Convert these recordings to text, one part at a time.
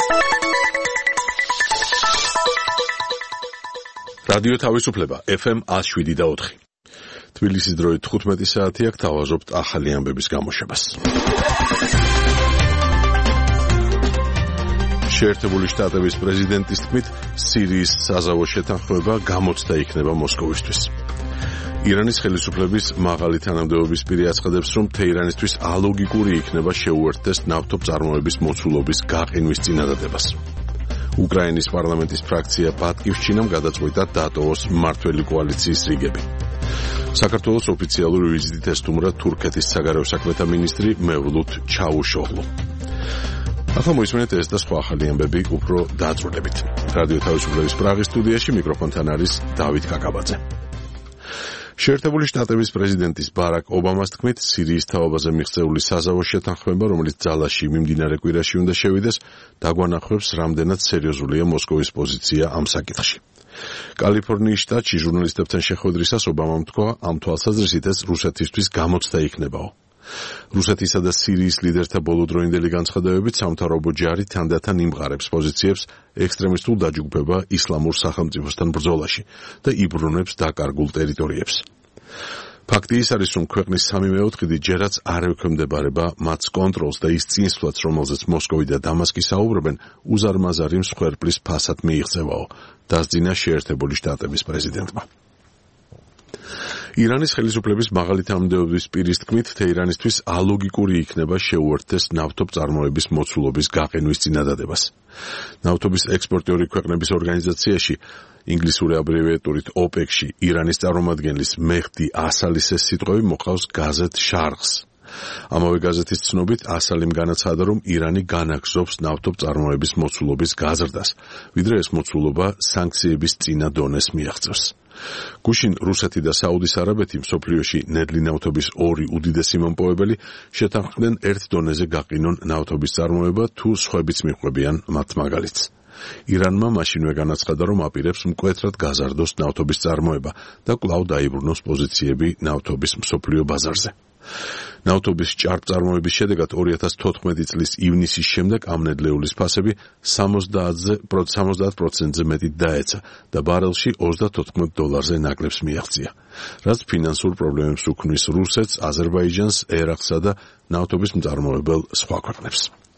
რადიო თავისუფლება FM 107.4. თბილისის დროით 15 საათი აქ თავაზობთ ახალი ამბების გამოშვებას. შეერთებული შტატების პრეზიდენტის თქმით, სირიის საზავო შეთანხმება გამოცდა იქნება მოსკოვისთვის. ირანის ხელისუფლების მაღალი თანამდებობის პირი აცხადებს, რომ თეირანისთვის ალოგიკური იქნება შეუერთდეს ნავთობწარმოების მოცულობის გაყინვის წინადადებას. უკრაინის პარლამენტის ფრაქცია ბატკივშჩინამ გადაწყვიტა დატოვოს მმართველი კოალიციის რიგები. საქართველოს ოფიციალური ვიზიტით ესტუმრა თურქეთის საგარეო საქმეთა მინისტრი მევლութ ჩავუშოღლუ. ახლა მოისმენთ ეს და სხვა ახალი ამბები უფრო დაწვრილებით. რადიო თავისუფლების პრაღის სტუდიაში მიკროფონთან არის დავით კაკაბაძე. შეერთებული შტატების პრეზიდენტის ბარაკ ობამას თქმით, სირიის თავაბაზე მიღწეული საზავო შეთანხმება, რომელიც ძალაში მიმდინარე კვირაში უნდა შევიდეს, დაგვანახავს, რამდენად სერიოზულია მოსკოვის პოზიცია ამ საკითხში. კალიფორნიის შტატში ჟურნალისტებთან შეხვედრისას ობამამ თქვა, ამ თვალსაზრისით ეს რუსეთისთვის გამოცდა იქნებაო. რუსეთისა და სირიის ლიდერთა ბოლოდროინდელი განცხადებებით სამთავრობო ჯარი თანდათან იმყარებს პოზიციებს ექსტრემისტულ დაჯგუფება ისლამურ სახელმწიფოსთან ბრძოლაში და იბრუნებს დაკარგულ ტერიტორიებს. ფაქტი ის არის, რომ ქვეყნის 3/4 ჯერაც არ ექვემდებარება მათს კონტროლს და ის წინსვლაც, რომელზეც მოსკოვი და დამასკი საუბრობენ, უზარმაზარი მსხვერპლის ფასად მიიღწევაო, დასძინა შეერთებული შტატების პრეზიდენტმა. ირანის ხელისუფლების მაღალი თანამდებობის პირის თქმით, თეირანისთვის ალოგიკური იქნება შეუერთდეს ნავთობწარმოების მოცულობის გაყინვის წინადადებას. ნავთობის ექსპორტიორი ქვეყნების ორგანიზაციაში, ინგლისური აბრევიატურით OPEC-ში, ირანის წარმომადგენლის მეჰდი ასალის ეს სიტყვები მოყავს გაზეთ შარღს. ამავე გაზეთის ცნობით, ასალიმ განაცხადა, რომ ირანი განაგრძობს ნავთობწარმოების მოცულობის გაზრდას, ვიდრე ეს მოცულობა სანქციების წინა დონეს მიაღწევს. გუშინ რუსეთი და საუდის არაბეთი მსოფლიოში ნედლი ნავთობის ორი უდიდესი მომპოვებელი შეთანხმდნენ ერთ დონეზე გაყინონ ნავთობის წარმოება თუ სხვაებიც მიყვებიან მათ მაგალითს. ირანმა მაშინვე განაცხადა, რომ აპირებს მკვეთრად გაზარდოს ნავთობის წარმოება და კვლავ დაიბრუნოს პოზიციები ნავთობის მსოფლიო ბაზარზე. ნავთობის ჭარბწარმოების შედეგად 2014 წლის ივნისის შემდეგ ამ ნედლეულის ფასები 70%-ზე მეტით დაეცა და ბარელში $34 ნაკლებს მიაღწია, რაც ფინანსურ პრობლემებს უქმნის რუსეთს, აზერბაიჯანს, ერაყსა და ნავთობის მწარმოებელ სხვა ქვეყნებს.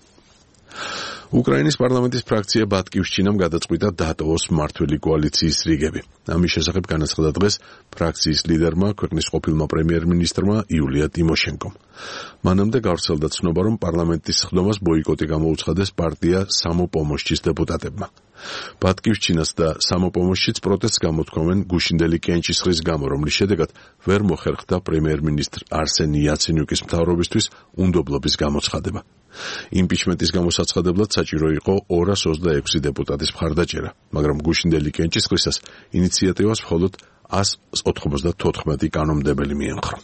უკრაინის პარლამენტის ფრაქცია ბატკივშჩინამ გადაწყვიტა დატოვოს მმართველი კოალიციის რიგები. ამის შესახებ განაცხადა დღეს ფრაქციის ლიდერმა, ქვეყნის ყოფილმა პრემიერ-მინისტრმა იულია ტიმოშენკომ. მანამდე გავრცელდა ცნობა, რომ პარლამენტის სხდომას ბოიკოტი გამოუცხადეს პარტია სამოპომოშჩის დეპუტატებმა. ბატკივშჩინას და სამოპომოშჩიც პროტესტს გამოთქვამენ გუშინდელი კენჭისყრის გამო, რომლის შედეგად ვერ მოხერხდა პრემიერ-მინისტრ არსენი იაცენიუკის მთავრობისთვის უნდობლობის გამოცხადება. იმპიჩმენტის გამოსაცხადებლად საჭირო იყო 226 დეპუტატის მხარდაჭერა, მაგრამ გუშინდელი კენჭისყრისას ინიციატივას მხოლოდ 194 კანონმდებელი მიემხრო.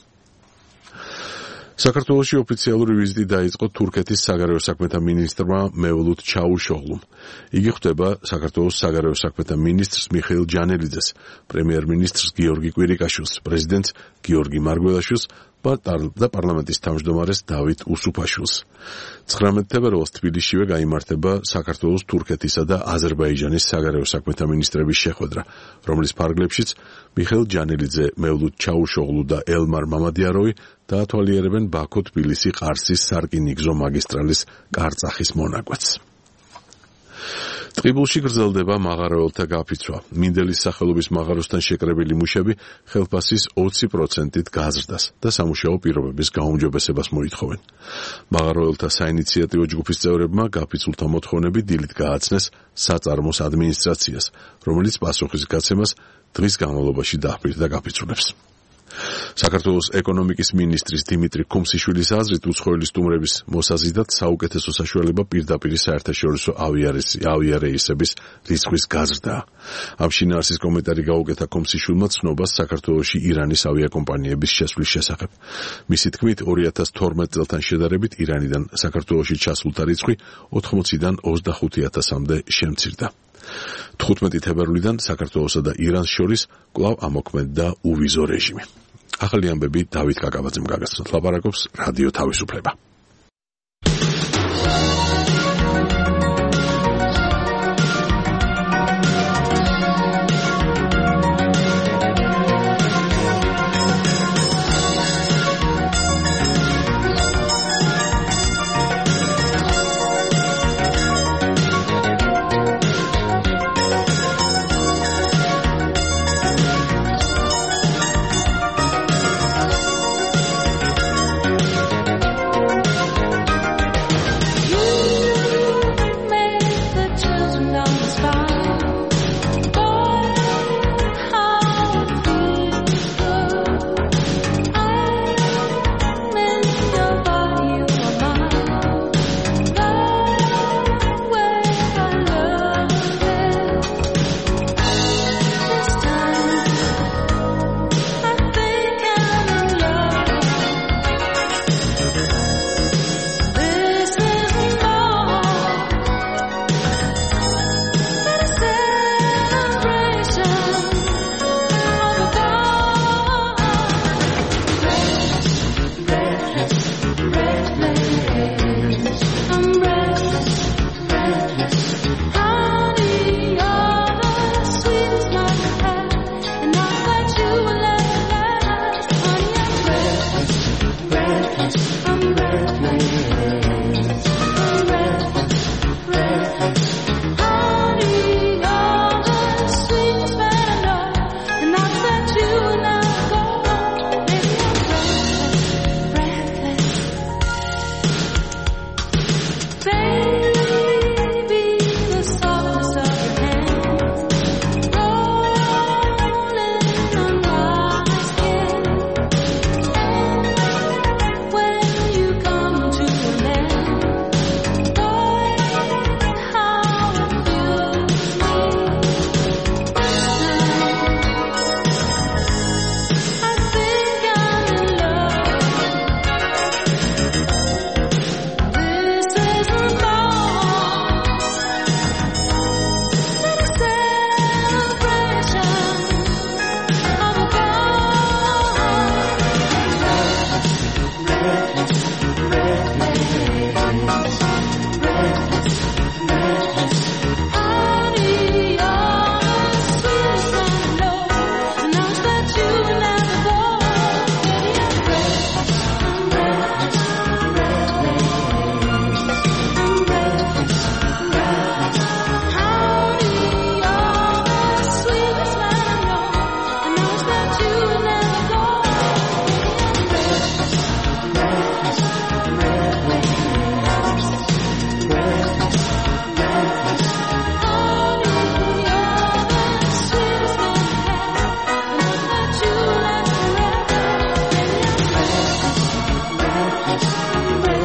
საქართველოში ოფიციალური ვიზიტი დაიწყო თურქეთის საგარეო საქმეთა მინისტრმა მევლութ ჩავუშოღლუმ. იგი ხვდება საქართველოს საგარეო საქმეთა მინისტრს მიხეილ ჯანელიძეს, პრემიერ-მინისტრს გიორგი კვირიკაშვილს, პრეზიდენტს გიორგი მარგველაშვილს და პარლამენტის თავმჯდომარეს დავით უსუფაშვილს. 19 თებერვალს თბილისშივე გაიმართება საქართველოს, თურქეთისა და აზერბაიჯანის საგარეო საქმეთა მინისტრების შეხვედრა, რომლის ფარგლებშიც მიხეილ ჯანელიძე, მევლութ ჩავუშოღლუ და ელმარ მამადიაროვი დაათვალიერებენ ბაქო-თბილისი-ყარსის სარკინიგზო მაგისტრალის კარწახის მონაკვეთს. ტყიბულში გრძელდება მაღაროელთა გაფიცვა. მინდელის სახელობის მაღაროსთან შეკრებილი მუშები ხელფასის 20%-ით გაზრდას და სამუშაო პირობების გაუმჯობესებას მოითხოვენ. მაღაროელთა საინიციატივო ჯგუფის წევრებმა გაფიცულთა მოთხოვნები დილით გააცნეს საწარმოს ადმინისტრაციას, რომელიც პასუხის გაცემას დღის განმავლობაში დაჰპირდა გაფიცულებს. საქართველოს ეკონომიკის მინისტრის დიმიტრი ქუმსიშვილის აზრით, უცხოელი სტუმრების მოსაზიდად საუკეთესო საშუალება პირდაპირ საერთაშორისო ავიარეისების რიცხვის გაზრდაა. ამ შინაარსის კომენტარი გაუკეთა ქუმსიშვილმა ცნობას საქართველოში ირანის ავიაკომპანიების შესვლის შესახებ. მისი თქმით, 2012 წელთან შედარებით ირანიდან საქართველოში ჩასვლთა რიცხვი 80-დან 25,000-მდე შემცირდა. 15 თებერვლიდან საქართველოსა და ირანს შორის კვლავ ამოქმედდა უვიზო რეჟიმი. ახალი ამბები დავით კაკაბაძემ გაგაცნოთ. ლაპარაკობს რადიო თავისუფლება.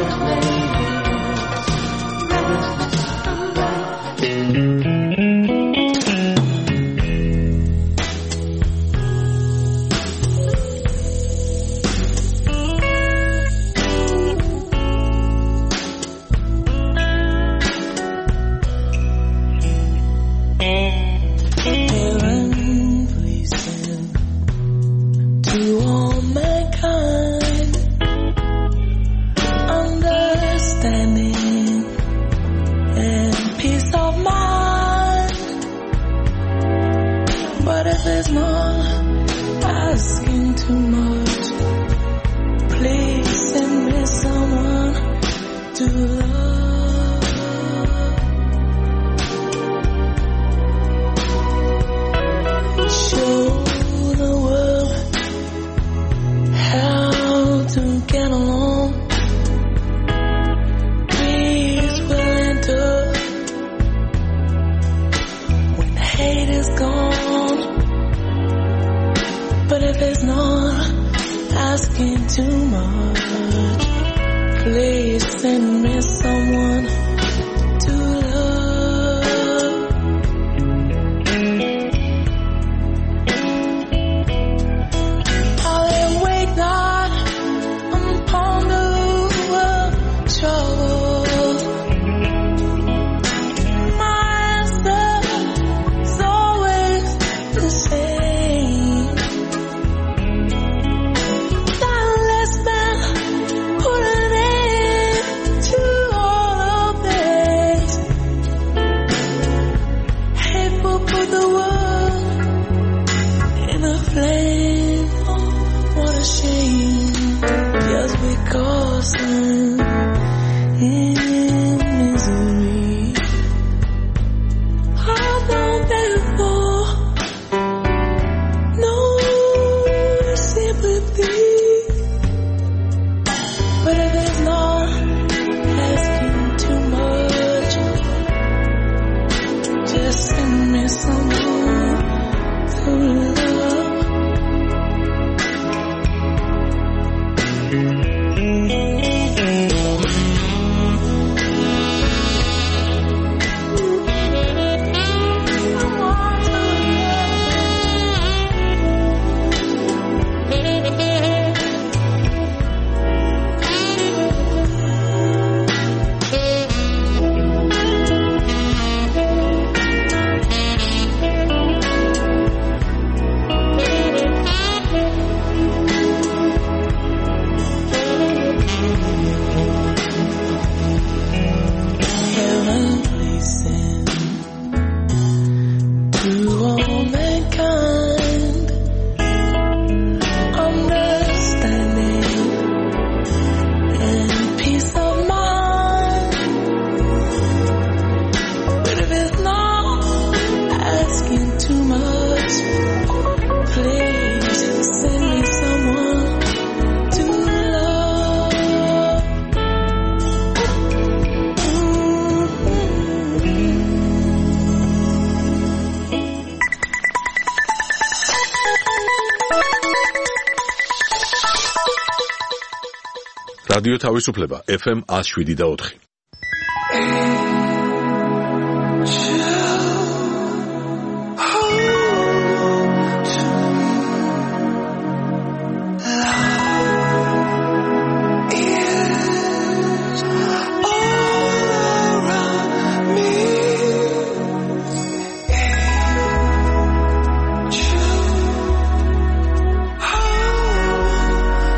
რადიო თავისუფლება FM 107.4.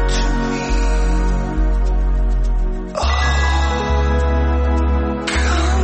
Come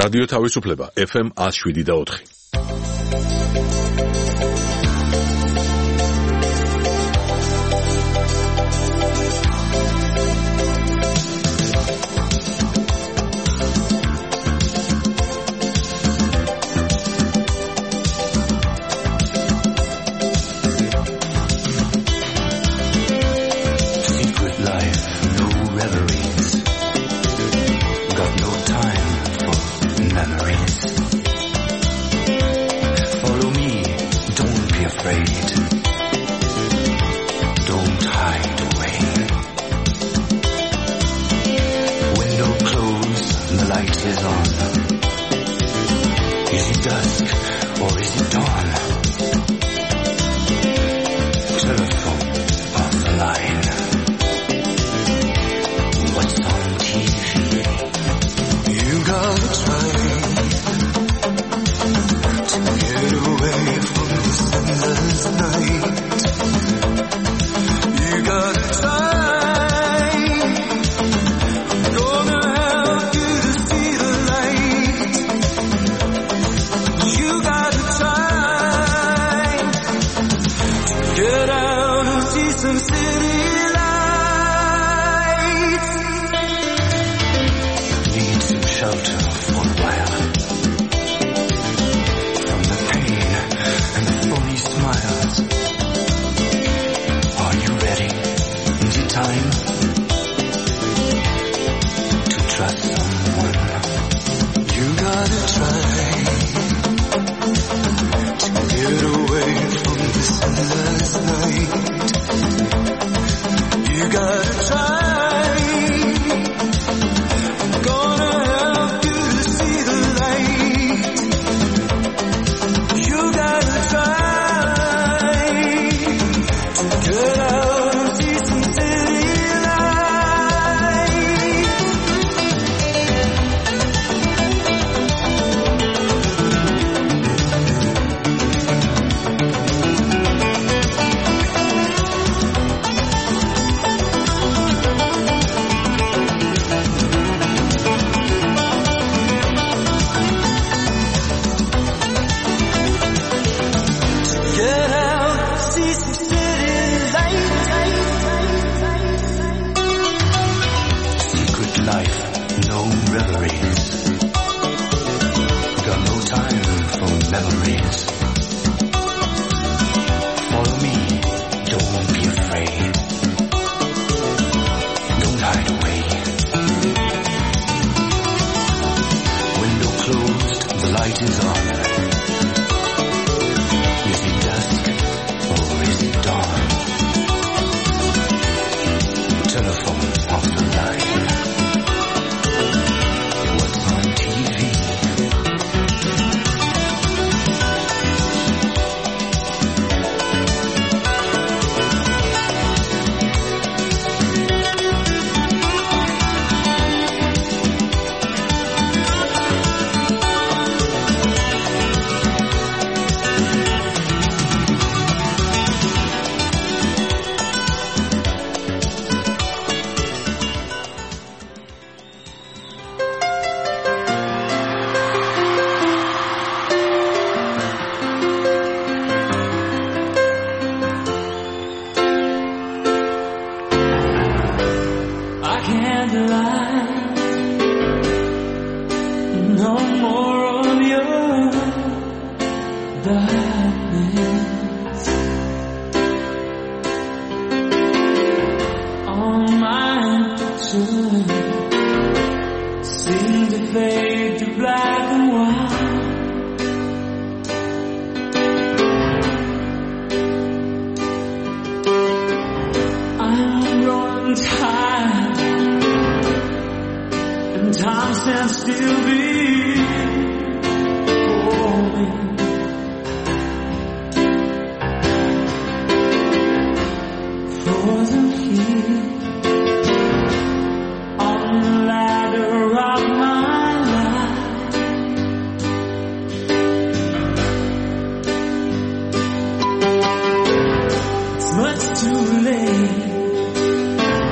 რადიო თავისუფლება FM 107.4.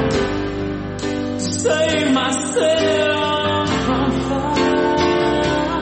Save myself from fire.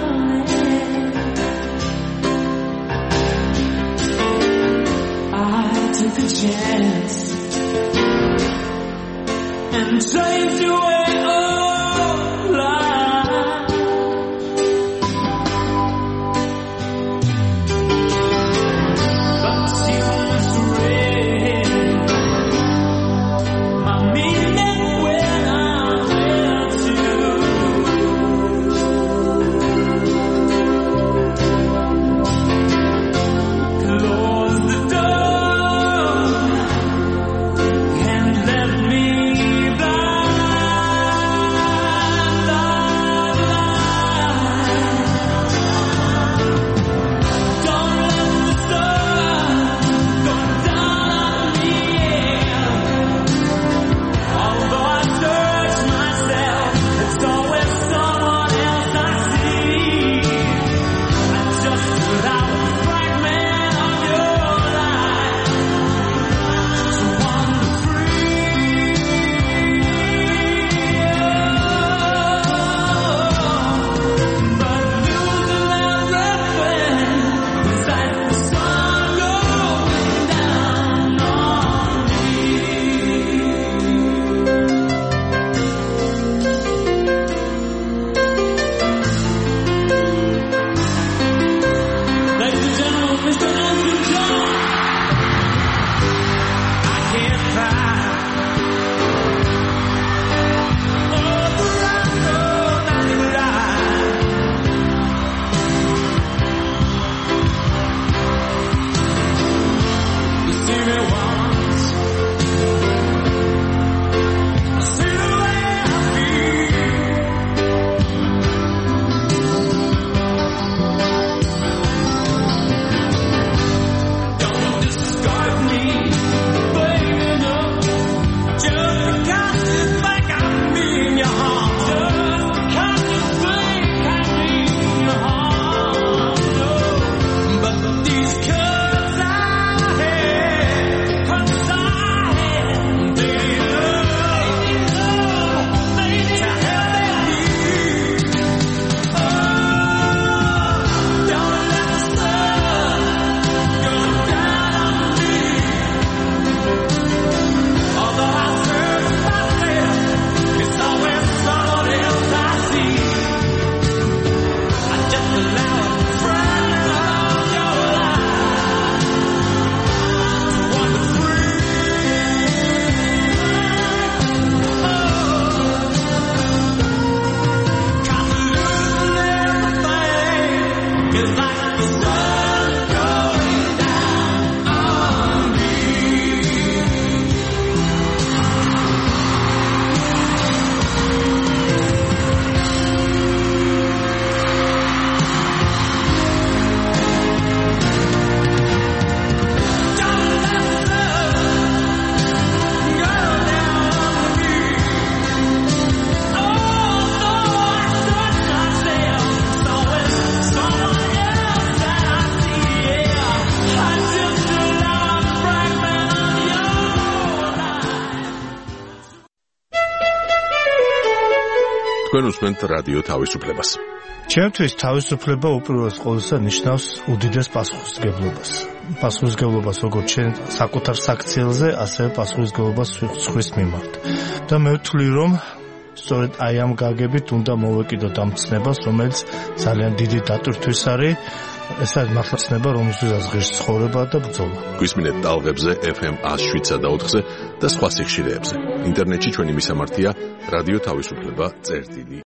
თქვენ უსმენთ რადიო თავისუფლებას. ჩემთვის თავისუფლება უპირველეს ყოვლისა ნიშნავს უდიდეს პასუხისმგებლობას. პასუხისმგებლობას როგორც ჩვენ საკუთარ საქციელზე, ასევე პასუხისმგებლობას სხვის მიმართ. და მე ვთვლი, რომ სწორედ აი ამ გაგებით უნდა მოვეკიდოთ ამ ცნებას, რომელიც ძალიან დიდი დატვირთვის არის. ეს არის მართლა ცნება, რომელსაც ღირს ცხოვრება და ბრძოლა. გვისმინეთ ტალღებზე FM 107.4-ზე და სხვა სიხშირეებზე. ინტერნეტში ჩვენი მისამართია რადიო თავისუფლება წერტილი